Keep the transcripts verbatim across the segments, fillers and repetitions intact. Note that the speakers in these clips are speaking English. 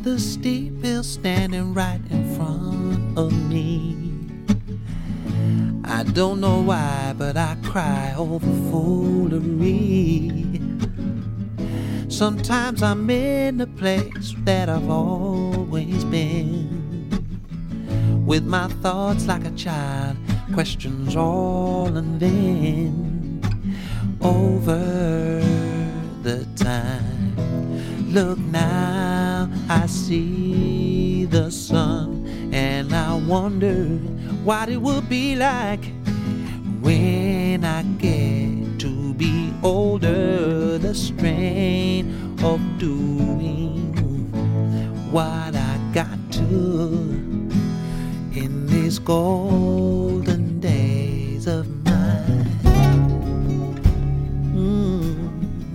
the steep hill standing right in front of me. I don't know why, but I cry over foolery. Sometimes I'm in the place that I've always been, with my thoughts like a child, questions all and then over the time. Look now, I see the sun, and I wonder what it will be like when I get to be older. The strain of doing what I got to in these golden days of mine. Mm.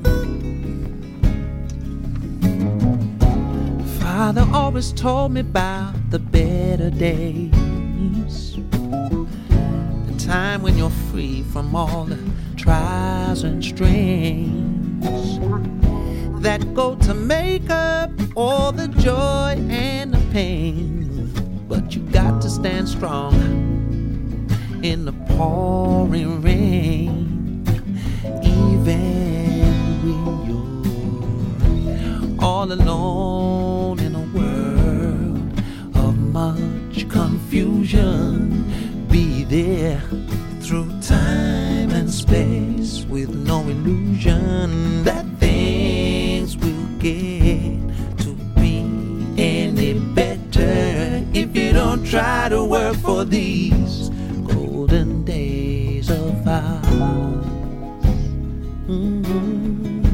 Father always told me about the better days, the time when you're free from all the trials and strains that go to make up all the joy and the pain. But you got to stand strong in the pouring rain, even when you're all alone in a world of much confusion. Be there through time and space with no illusion that things will get to be any better if you don't try to work for these golden days of ours. Mm-hmm.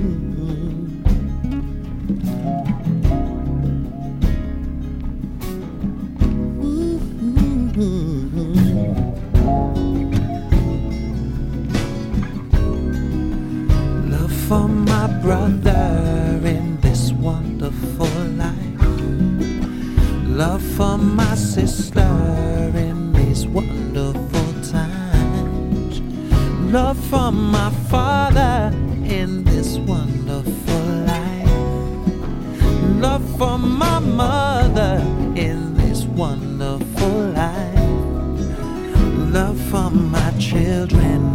For my brother in this wonderful life, love for my sister in these wonderful times, love for my father in this wonderful life, love for my mother in this wonderful life, love for my children